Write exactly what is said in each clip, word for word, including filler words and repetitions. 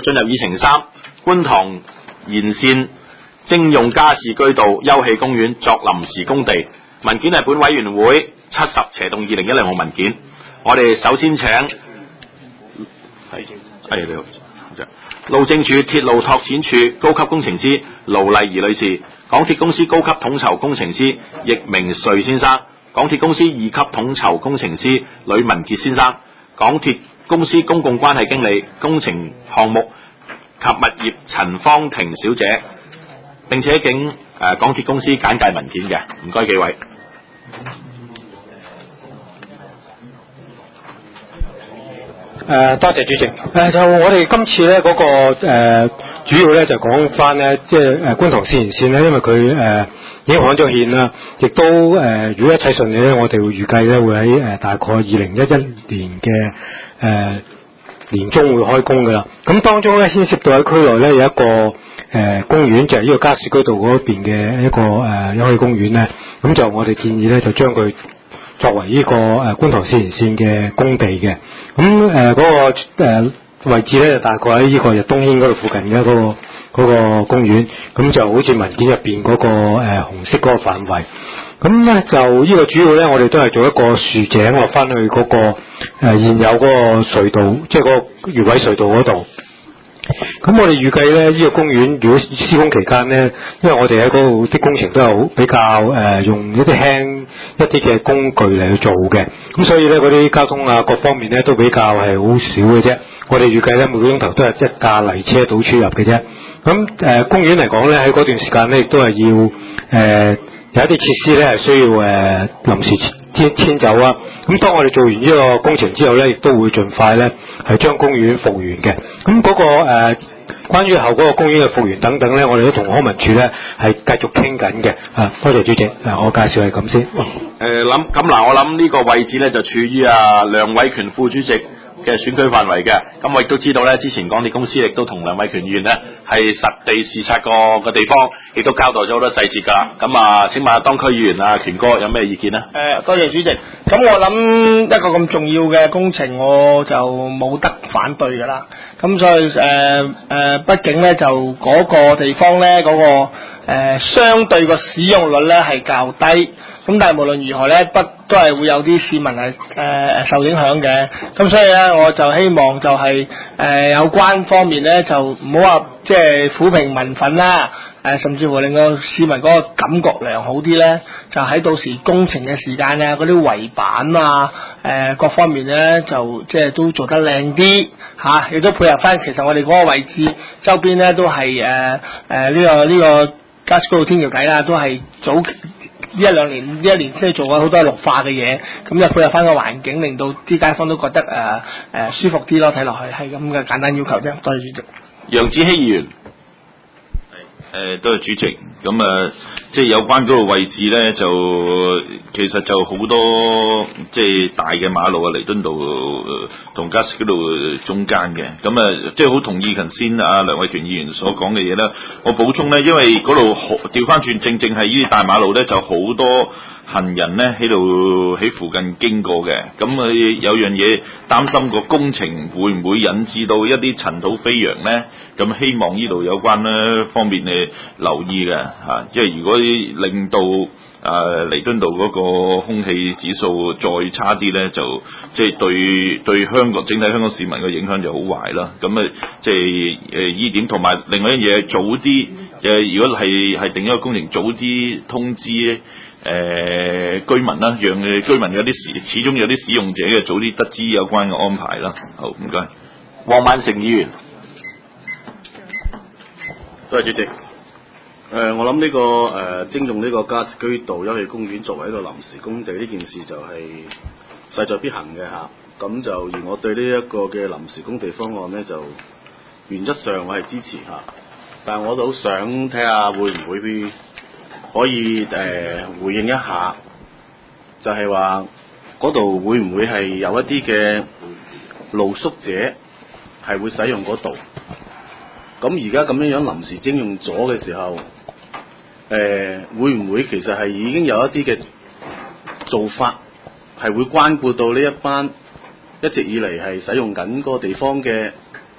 進入議程三，觀塘沿線徵用加士居道休憩公園作臨時工地。文件係本委員會七十斜洞二零一零號文件。我哋首先請係係你好，路政署鐵路拓展處高級工程師盧麗儀女士，港鐵公司高級統籌工程師易明瑞先生，港鐵公司二級統籌工程師呂文傑先生，港鐵公司公共關係經理工程項目及物業陳芳婷小姐，並且經誒、呃、港鐵公司簡介文件嘅，唔該幾位。 誒、呃、多謝主席。誒、呃、就我哋今次咧嗰、那個、呃、主要咧就講翻咧，即係誒觀塘線沿線咧，因為佢誒、呃、已經刊咗憲啦，亦都誒、呃、如果一切順利咧，我哋會預計咧會喺誒、呃、大概二零一一年嘅誒、呃、年中會開工噶啦。咁當中咧牽涉到喺區內咧有一個誒、呃、公園，就係、是、呢個加士居道嗰邊嘅一個誒休憩公園咧。咁就我哋建議咧就將佢作為呢、這個誒、呃、觀塘線沿線嘅工地嘅，咁誒嗰個誒、呃、位置咧就大概喺呢個日東軒嗰度附近嘅嗰、那個嗰、那個公園，咁就好似文件入邊嗰個誒、呃、紅色嗰個範圍。咁咧就呢個主要咧，我哋都係做一個豎井落翻去嗰、那個誒、呃、現有嗰個隧道，即係嗰個越位隧道嗰度。咁我哋預計咧，呢、這個公園如果施工期間咧，因為我哋喺嗰度啲工程都係好比較誒、呃、用一啲輕一啲嘅工具嚟去做嘅，咁所以咧嗰啲交通啊各方面咧都比較係好少嘅啫。我哋預計咧每個鐘頭都係一架泥車到出入嘅啫。咁誒、呃、公園嚟講咧，喺嗰段時間咧亦都係要誒、呃、有一啲設施咧係需要誒、呃、臨時遷遷走啊。咁當我哋做完呢個工程之後咧，亦都會盡快咧係將公園復原嘅。咁嗰、那個誒、呃、關於後嗰個公園嘅復原等等咧，我哋都同康文署咧係繼續傾緊嘅。啊，多謝主席。啊，我介紹係咁先。誒諗咁嗱，我諗呢個位置咧就處於啊梁偉權副主席嘅選區範圍嘅。咁我亦都知道咧，之前港鐵公司亦都同梁偉權議員咧係實地視察過個地方，亦都交代咗好多細節㗎。咁啊，請問下當區議員啊權哥有咩意見呢？ 誒、呃，多謝主席。咁我諗一個咁重要嘅工程，我就冇得反對㗎啦。咁所以誒誒，畢、呃呃、竟咧就嗰個地方咧嗰、那個誒、呃、相對個使用率咧係較低。咁但係無論如何咧，不都係會有啲市民係誒誒受影響嘅。咁所以咧，我就希望就係、是、誒、呃、有關方面咧，就唔好話即係撫平民憤啦。誒、呃，甚至乎令到市民嗰個感覺良好啲咧，就喺到時工程嘅時間啊，嗰啲圍板啊，誒、呃、各方面咧就即係都做得靚啲嚇，亦都配合翻其實我哋嗰個位置周邊咧都係誒誒呢個呢、這個加士居道天橋底啦，都係早呢一兩年呢一年即係做咗好多綠化嘅嘢，咁就配合翻個環境，令到啲街坊都覺得誒誒、呃呃、舒服啲咯，睇落去係咁嘅簡單要求啫。多謝主席。 楊子希議員。 誒，多謝主席。咁啊，即係有關嗰個位置咧，就其實就好多即係大嘅馬路啊，彌敦道同加士居道中間嘅。咁啊，即係好同意頭先阿梁偉權議員所講嘅嘢啦。我補充咧，因為嗰度調翻轉，正正係呢啲大馬路咧，就好多行人咧喺度喺附近經過嘅。咁啊，有樣嘢擔心個工程會唔會引致到一啲塵土飛揚咧？咁希望呢度有關咧方面誒留意嘅嚇，即係如果令到誒彌敦道嗰個空氣指數再差啲咧，就即係對對香港整體香港市民嘅影響就好壞啦。咁誒即係誒依點，同埋另外一樣嘢早啲誒，如果係係定一個工程早啲通知誒、呃、居民啦，讓誒居民有啲時始終有啲使用者嘅早啲得知有關嘅安排啦。好，唔該。 黃萬成議員。 多謝主席。誒、呃，我諗呢、這個誒徵、呃、用呢個加士居道休憩公園作為一個臨時工地呢件事就係勢在必行嘅嚇。咁就而我對呢一個嘅臨時工地方案呢，就原則上我係支持嚇，但係我都好想睇下會唔會可以誒、呃、回應一下，就係話嗰度會唔會係有一啲嘅露宿者係會使用嗰度？咁而家咁樣樣臨時徵用咗嘅時候，誒、呃、會唔會其實係已經有一啲嘅做法係會關顧到呢一班一直以嚟係使用緊嗰個地方嘅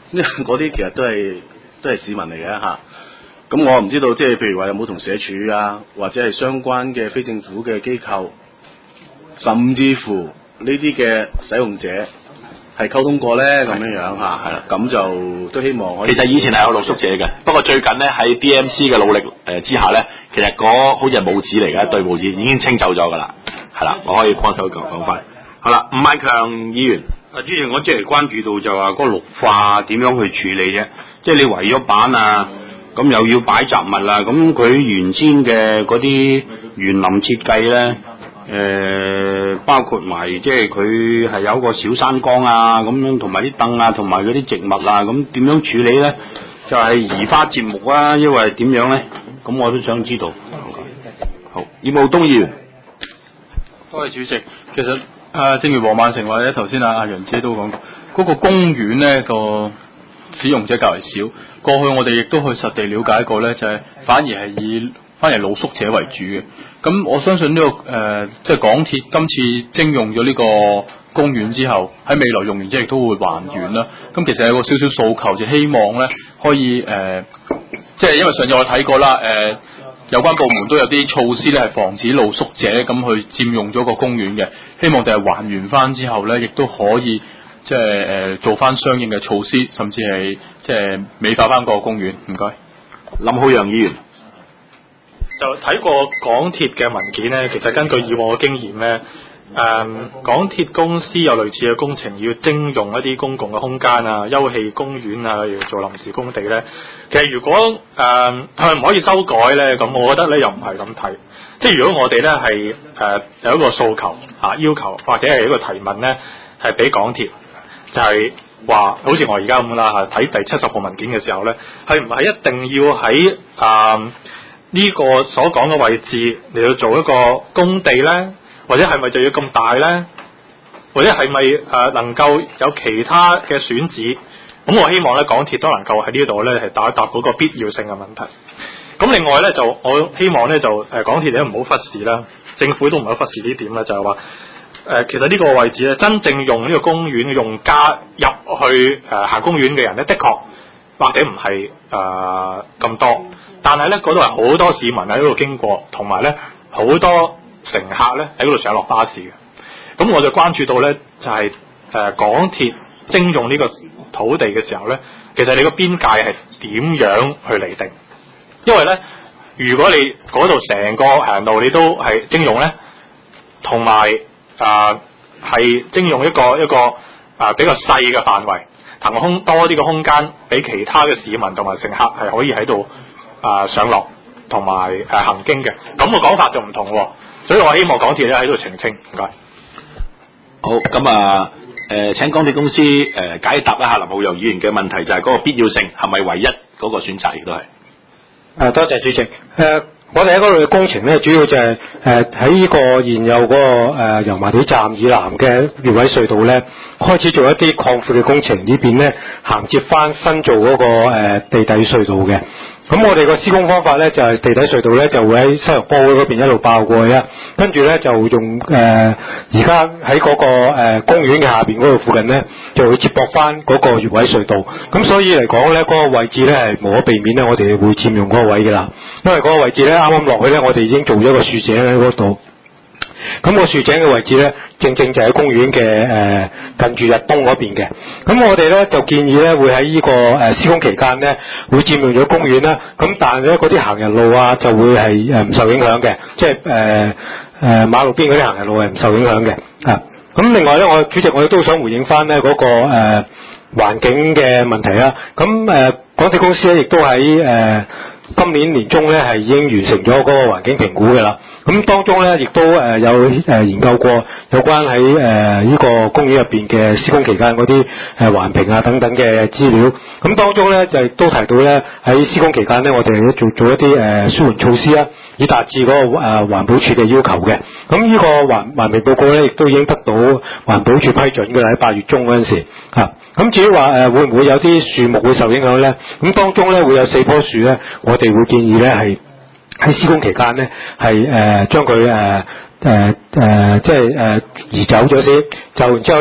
因為嗰啲其實都係都係市民嚟嘅嚇。咁我唔知道，即係譬如話有冇同社署啊，或者係相關嘅非政府嘅機構，甚至乎呢啲嘅使用者係溝通過咧，咁樣樣嚇，係啦，咁就都希望可以。 其實以前係有露宿者嘅，不過最近咧喺 D M C 嘅努力誒之下咧，其實嗰好似係母子嚟嘅一對母子已經清走咗㗎啦，係啦，我可以幫手講講翻。好啦，吳萬強議員， 啊，主席，我即係關注到就話嗰個綠化點樣去處理啫，即係你圍咗板啊。咁又要擺雜物啦，咁佢原先嘅嗰啲園林設計咧，誒、呃、包括埋即係佢係有個小山崗啊，咁樣同埋啲凳啊，同埋嗰啲植物啊，咁點樣處理咧？就係、是、移花接木啊，因為點樣咧？咁我都想知道。 好，葉傲東議員， 多謝主席。其實誒、呃，正如黃萬成或者頭先阿阿楊姐都講過，嗰、那個公園咧個使用者較為少，過去我哋亦都去實地了解過咧，就係、是、反而係以反而露宿者為主嘅。咁我相信呢、這個誒，即、呃、係、就是、港鐵今次徵用咗呢個公園之後，喺未來用完之後亦都會還原啦。咁其實有個少少訴求，就希望咧可以誒，即、呃、係、就是、因為上次我睇過啦，誒、呃、有關部門都有啲措施咧係防止露宿者咁去佔用咗個公園嘅，希望就係還原翻之後咧，亦都可以。即係誒做翻相應嘅措施，甚至係即係美化翻個公園。唔該， 林浩陽議員就睇過港鐵嘅文件咧，其實根據以往嘅經驗咧，誒、嗯、港鐵公司有類似嘅工程要徵用一啲公共嘅空間啊、休憩公園啊，要做臨時工地咧。其實如果誒係咪唔可以修改咧？咁我覺得咧又唔係咁睇。即係如果我哋咧係誒有一個訴求啊、要求或者係一個提問咧，係俾港鐵。就係話，好似我而家咁啦嚇，睇第七十號文件嘅時候咧，係唔係一定要喺啊呢個所講嘅位置嚟到做一個工地咧？或者係咪就要咁大咧？或者係咪誒能夠有其他嘅選址？咁我希望咧港鐵都能夠喺呢度咧係答一答嗰個必要性嘅問題。咁另外咧就我希望咧就誒港鐵你都唔好忽視啦，政府都唔好忽視呢點啦，就係話。誒、呃，其實呢個位置咧，真正用呢個公園嘅用家入去誒、呃、行公園嘅人咧，的確或者唔係誒咁多，但係咧嗰度係好多市民喺嗰度經過，同埋咧好多乘客咧喺嗰度上落巴士嘅。咁我就關注到咧，就係、是、誒、呃、港鐵徵用呢個土地嘅時候咧，其實你個邊界係點樣去釐定？因為咧，如果你嗰度成個行路你都係徵用咧，同埋啊，係徵用一個一個啊比較細嘅範圍，騰空多啲嘅空間俾其他嘅市民同埋乘客係可以喺度啊上落同埋誒行經嘅，咁、那個講法就唔同喎，所以我希望港鐵咧喺度澄清，唔該。 好，咁啊誒請港鐵公司誒、呃、解答一下林浩陽議員嘅問題，就係、是、嗰個必要性係咪唯一嗰個選擇，亦都係。 誒多謝主席誒。呃我哋喺嗰度嘅工程咧，主要就係誒喺呢個現有嗰、那個誒油麻地站以南嘅越位隧道咧，開始做一啲擴闊嘅工程，呢邊咧銜接翻新做嗰、那個誒、呃、地底隧道嘅。咁我哋個施工方法咧就係、是、地底隧道咧就會喺西油波嗰邊一路爆過去啊，跟住咧就用誒而家喺嗰個誒、呃、公園嘅下邊嗰度附近咧就會接駁翻嗰個越位隧道。咁所以嚟講咧，嗰、那個位置咧係無可避免咧，我哋會佔用嗰個位㗎啦。因為嗰個位置咧啱啱落去咧，我哋已經做咗個豎井喺嗰度。咁個豎井嘅位置咧，正正就喺公園嘅誒、呃、近住日東嗰邊嘅。咁我哋咧就建議咧會喺呢、這個誒、呃、施工期間咧會佔用咗公園啦。咁但係咧嗰啲行人路啊就會係誒唔受影響嘅，即係誒誒馬路邊嗰啲行人路係唔受影響嘅。啊，咁另外咧，我主席我亦都想回應翻咧嗰個誒、呃、環境嘅問題啦。咁誒、呃、港鐵公司咧亦都喺誒、呃、今年年中咧係已經完成咗嗰個環境評估嘅啦。咁當中咧，亦都誒有誒研究過有關喺誒呢個公園入邊嘅施工期間嗰啲誒環評啊等等嘅資料。咁當中咧就亦都提到咧喺施工期間咧，我哋都做做一啲誒舒緩措施啦，以達至嗰個誒環保署嘅要求嘅。咁呢個環環評報告咧，亦都已經得到環保署批准嘅啦，喺八月中嗰陣時嚇。咁至於話誒會唔會有啲樹木會受影響咧？咁當中咧會有四棵樹咧，我哋會建議咧係。喺施工期間咧，係誒、呃、將佢誒誒誒即係誒移走咗先，就然之後咧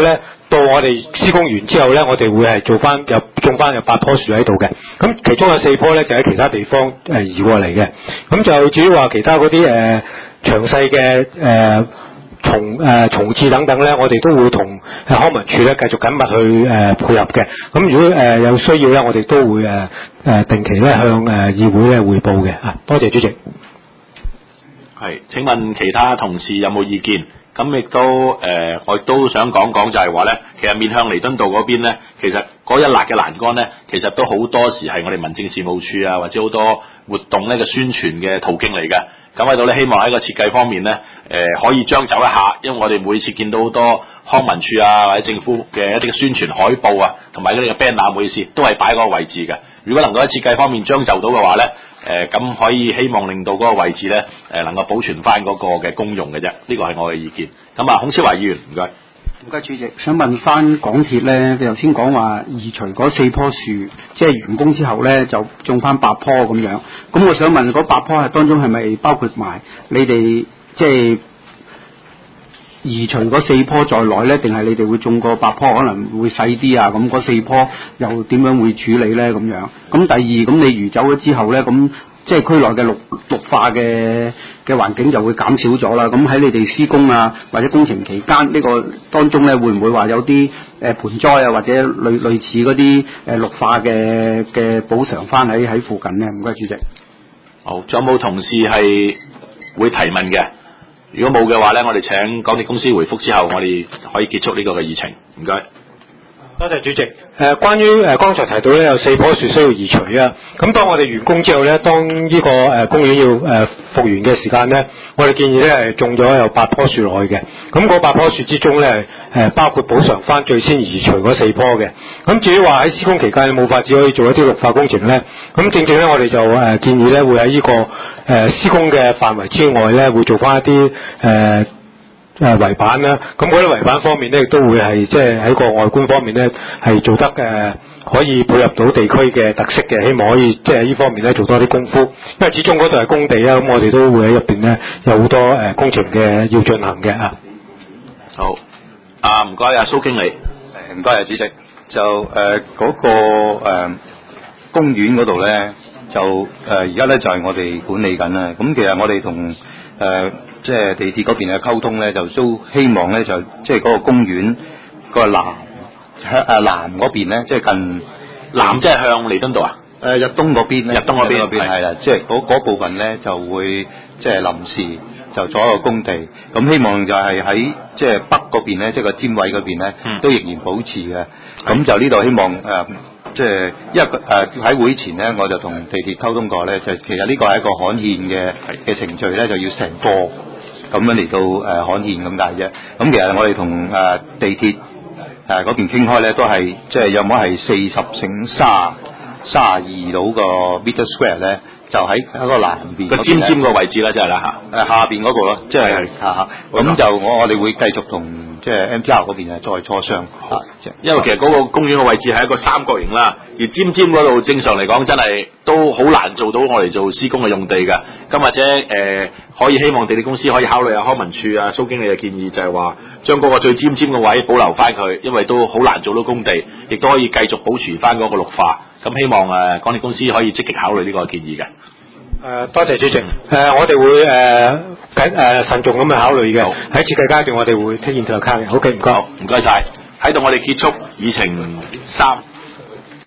到我哋施工完之後咧，我哋會係做翻有種翻有八棵樹喺度嘅。咁其中有四棵咧就喺其他地方誒、呃、移過嚟嘅。咁就至於話其他嗰啲誒詳細嘅誒重誒重置等等咧，我哋都會同誒康文署咧繼續緊密去誒、呃、配合嘅。咁如果誒、呃、有需要咧，我哋都會誒誒、呃、定期咧向誒、呃、議會咧匯報嘅。啊，多謝主席。 係，請問其他同事有冇意見？咁亦都誒、呃，我亦都想講講就係話咧，其實面向彌敦道嗰邊咧，其實嗰一辣嘅欄杆咧，其實都好多時係我哋民政事務處啊，或者好多活動咧嘅宣傳嘅途徑嚟嘅。咁喺度咧，希望喺個設計方面咧，誒、呃、可以將就一下，因為我哋每次見到好多康文署啊或者政府嘅一啲嘅宣傳海報啊，同埋嗰啲嘅 banner，每次都係擺嗰個位置嘅。如果能夠喺設計方面將就到嘅話咧，誒咁、呃、可以希望令到嗰個位置咧，誒、呃、能夠保存翻嗰個嘅功用嘅啫。呢個係我嘅意見。咁啊，孔超華議員，唔該。 唔該，主席，想問翻港鐵咧，你頭先講話移除嗰四棵樹，即係完工之後咧就種翻八棵咁樣。咁我想問嗰八棵係當中係咪包括埋你哋即係移除嗰四棵在內咧？定係你哋會種過八棵可能會細啲啊？咁嗰四棵又點樣會處理咧？咁樣。咁第二，咁你移走咗之後咧，咁即係區內嘅綠綠化嘅嘅環境就會減少咗啦。咁喺你哋施工啊或者工程期間呢個當中咧，會唔會話有啲誒盆栽啊或者類類似嗰啲誒綠化嘅嘅補償翻喺喺附近咧？唔該，主席。 好，仲有冇同事係會提問嘅？如果冇嘅話咧，我哋請港鐵公司回覆之後，我哋可以結束呢個嘅議程。唔該。 多謝主席。誒、呃，關於誒剛才提到咧，有四棵樹需要移除啊。咁當我哋完工之後咧，當呢、這個誒、呃、公園要誒、呃、復原嘅時間咧，我哋建議咧係種咗有八棵樹落去嘅。咁嗰八棵樹之中咧，誒、呃、包括補償翻最先移除嗰四棵嘅。咁至於話喺施工期間冇法子可以做一啲綠化工程咧，咁正正咧我哋就誒、呃、建議咧會喺呢、這個誒、呃、施工嘅範圍之外咧，會做翻一啲誒。呃誒圍板啦，咁嗰啲圍板方面咧，亦都會係即係喺個外觀方面咧，係做得誒、呃、可以配合到地區嘅特色嘅，希望可以即係呢方面咧做多啲功夫，因為始終嗰度係工地啊，咁我哋都會喺入邊咧有好多誒、呃、工程嘅要進行嘅啊。 好，啊唔該啊蘇經理， 唔該啊主席，就誒嗰、呃那個誒、呃、公園嗰度咧，就誒而家咧就係、是、我哋管理緊啦。咁其實我哋同誒。呃即係地鐵嗰邊嘅溝通咧，就都希望咧就即係嗰個公園個南向誒南嗰邊咧，即係近南即係向彌敦道啊？ 誒、呃、入東嗰邊咧， 入東嗰邊邊係啦，即係嗰部分咧就會即係臨時就做一個工地。咁希望就係喺即係北嗰邊咧，即係個尖位嗰邊咧，嗯、都仍然保持嘅。咁就呢度希望誒。呃即係，因為誒喺、呃、會前咧，我就同地鐵溝通過咧，就其實呢個係一個刊憲嘅嘅程序咧，就要成個咁樣嚟到誒刊憲咁解啫。咁其實我哋同誒地鐵誒嗰邊傾開咧，都係即係有冇係四十乘三三十二度個 meter square 咧，就喺喺個南邊個尖尖個位置啦，即係啦嚇。 誒下邊嗰個咯，即係嚇嚇。咁就我我哋會繼續同。即係 M T R 嗰邊啊，再磋商啊， 因為其實嗰個公園嘅位置係一個三角形啦，而尖尖嗰度正常嚟講真係都好難做到我哋做施工嘅用地㗎。咁或者誒、呃、可以希望地鐵公司可以考慮下康文署啊蘇經理嘅建議，就係話將嗰個最尖尖嘅位保留翻佢，因為都好難做到工地，亦都可以繼續保持翻嗰個綠化。咁希望誒、呃、港鐵公司可以積極考慮呢個建議嘅。 誒、呃，多謝主席。誒、呃，我哋會誒緊誒慎重咁去考慮嘅。喺設計階段，我哋會聽驗就卡嘅。好嘅，唔該， 唔該晒。喺度我哋結束議程三。